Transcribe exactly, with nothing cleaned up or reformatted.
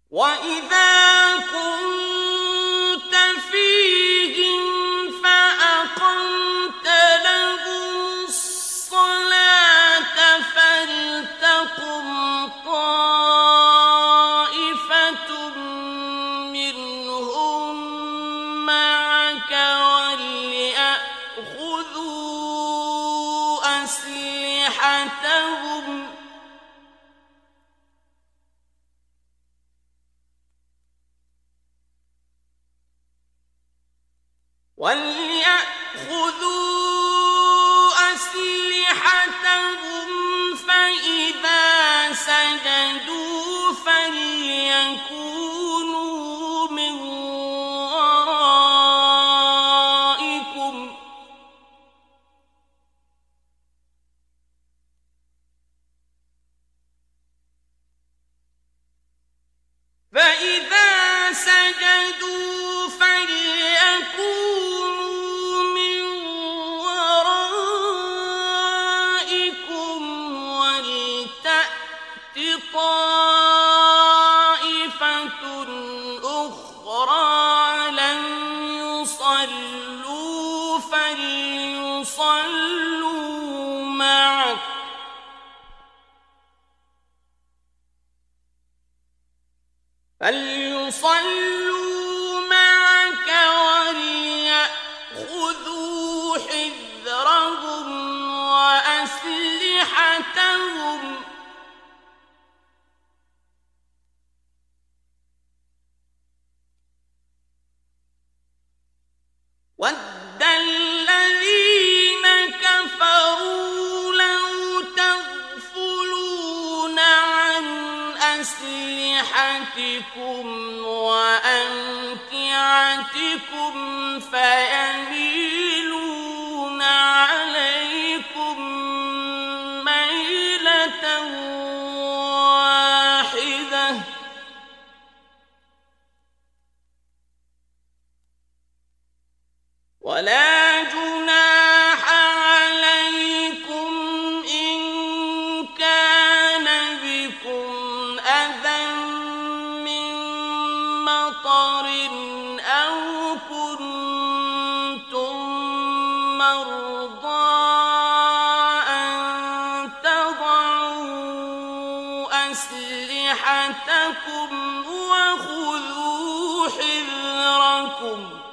وَإِذَا كُنتَ فِيهِمْ فَأَقَمْتَ لَهُمُ الصَّلَاةَ فَلْتَقُمْ طَائِفَةٌ مِّنْهُم مَّعَكَ وَلْيَأْخُذُوا أَسْلِحَتَهُمْ وَلْيَأْخُذُوا أَسْلِحَتَهُمْ فَإِذَا سَجَدُوا فَلْيَكُونُوا مِن وَرَائِكُمْ فَإِذَا سَجَدُوا فَلْيَكُونُوا مِن وَرَائِكُمْ وَلْتَأْتِ طَائِفَةٌ أُخْرَىٰ لَمْ يُصَلُّوا فَلْيُصَلُّوا مَعَكَ وَلْيَأْخُذُوا حِذْرَهُمْ وَأَسْلِحَتَهُمْ ۗ وَدَّ الَّذِينَ كَفَرُوا لَوْ تَغْفُلُونَ عَنْ أَسْلِحَتِكُمْ وَأَمْتِعَتِكُمْ فَيَمِيلُونَ عَلَيْكُم مَّيْلَةً وَاحِدَةً ۚ وَلَا جُنَاحَ عَلَيْكُمْ إِن كَانَ بِكُمْ أَذًى مِّن مَّطَرٍ أَوْ كُنتُم مَّرْضَىٰ أَن تَضَعُوا أَسْلِحَتَكُمْ وَخُذُوا حِذْرَكُمْ